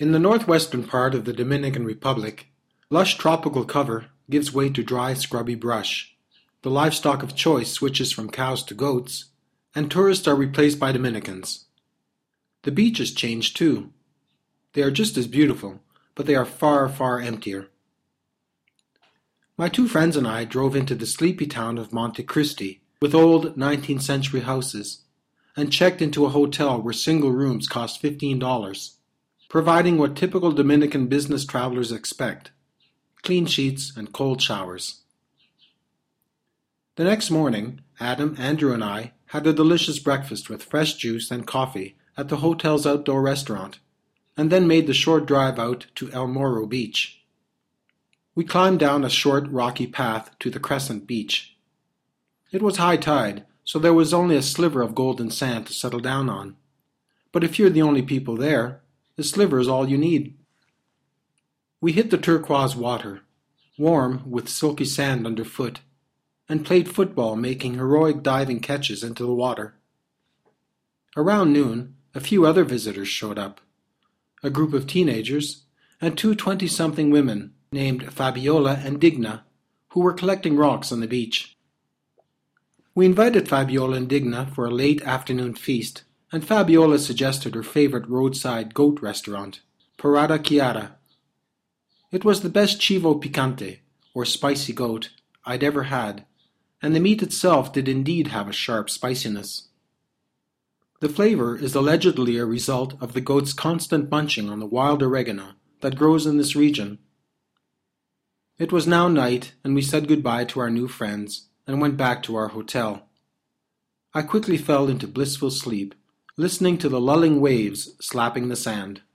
In the northwestern part of the Dominican Republic, lush tropical cover gives way to dry, scrubby brush. The livestock of choice switches from cows to goats, and tourists are replaced by Dominicans. The beaches change too. They are just as beautiful, but they are far, far emptier. My two friends and I drove into the sleepy town of Monte Cristi with old 19th century houses and checked into a hotel where single rooms cost $15, providing what typical Dominican business travelers expect: clean sheets and cold showers. The next morning, Adam, Andrew, and I had a delicious breakfast with fresh juice and coffee at the hotel's outdoor restaurant, and then made the short drive out to El Morro Beach. We climbed down a short, rocky path to the Crescent Beach. It was high tide, so there was only a sliver of golden sand to settle down on. But if you're the only people there, the sliver is all you need. We hit the turquoise water, warm with silky sand underfoot, and played football, making heroic diving catches into the water. Around noon, a few other visitors showed up. A group of teenagers and two 20-something women named Fabiola and Digna, who were collecting rocks on the beach. We invited Fabiola and Digna for a late afternoon feast, and Fabiola suggested her favorite roadside goat restaurant, Parada Chiara. It was the best chivo picante, or spicy goat, I'd ever had, and the meat itself did indeed have a sharp spiciness. The flavor is allegedly a result of the goat's constant munching on the wild oregano that grows in this region. It was now night, and we said goodbye to our new friends and went back to our hotel. I quickly fell into blissful sleep, listening to the lulling waves slapping the sand.